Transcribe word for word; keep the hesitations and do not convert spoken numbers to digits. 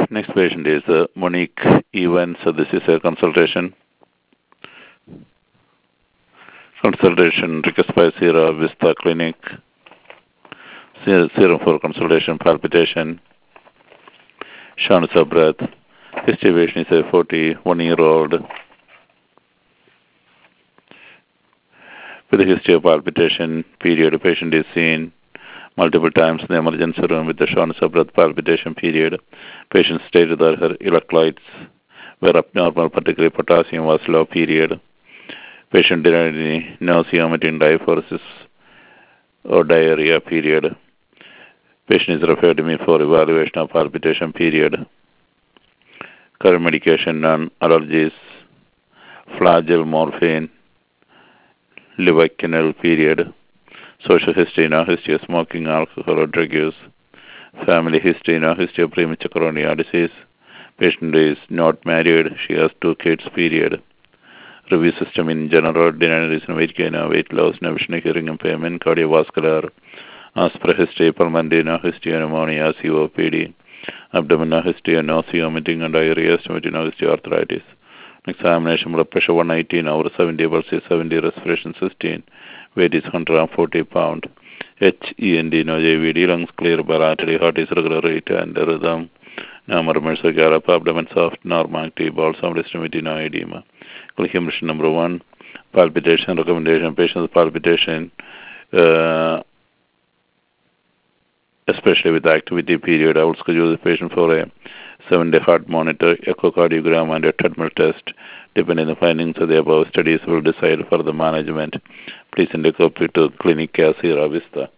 Next patient is uh, Monique Evans. So this is a consultation. Consultation request by Sierra Vista Clinic. Serum for consultation, palpitation, shortness of breath. History patient is a forty-one-year-old with a history of palpitation. Period. The patient is seen multiple times in the emergency room with the shortness of breath, palpitation. Period. Patient stated that her electrolytes were abnormal, particularly potassium was low. Period. Patient denied any nausea, vomiting, diaphoresis, or diarrhea. Period. Patient is referred to me for evaluation of palpitation. Period. Current medication, non-allergies, flagyl, morphine, Levaquinol. Period. Social history, no history of smoking, alcohol, or drug use. Family history, no history of premature coronary disease. Patient is not married. She has two kids. Period. Review system in general, denied reason weight gain, weight loss, no vision, hearing impairment, cardiovascular, as per history, pulmonary, no history, pneumonia, C O P D, abdominal history, nausea, vomiting, and diarrhea, estimated no history, arthritis. Examination, blood pressure one eighteen over seventy, pulse seventy, respiration sixteen, weight is one hundred forty pounds. H E N D, no J V D, lungs clear, bilaterally, heart is regular rate and rhythm, no murmurs or gallop, abdomen soft, normal, active, bowel sound, extremity, no edema. Clinical number one, palpitation, recommendation, patient's palpitation, uh, especially with activity period. I would schedule the patient for a seven-day heart monitor, echocardiogram, and a treadmill test. Depending on the findings of the above studies, will decide for the management. Please send a copy to Clinic Sierra Vista.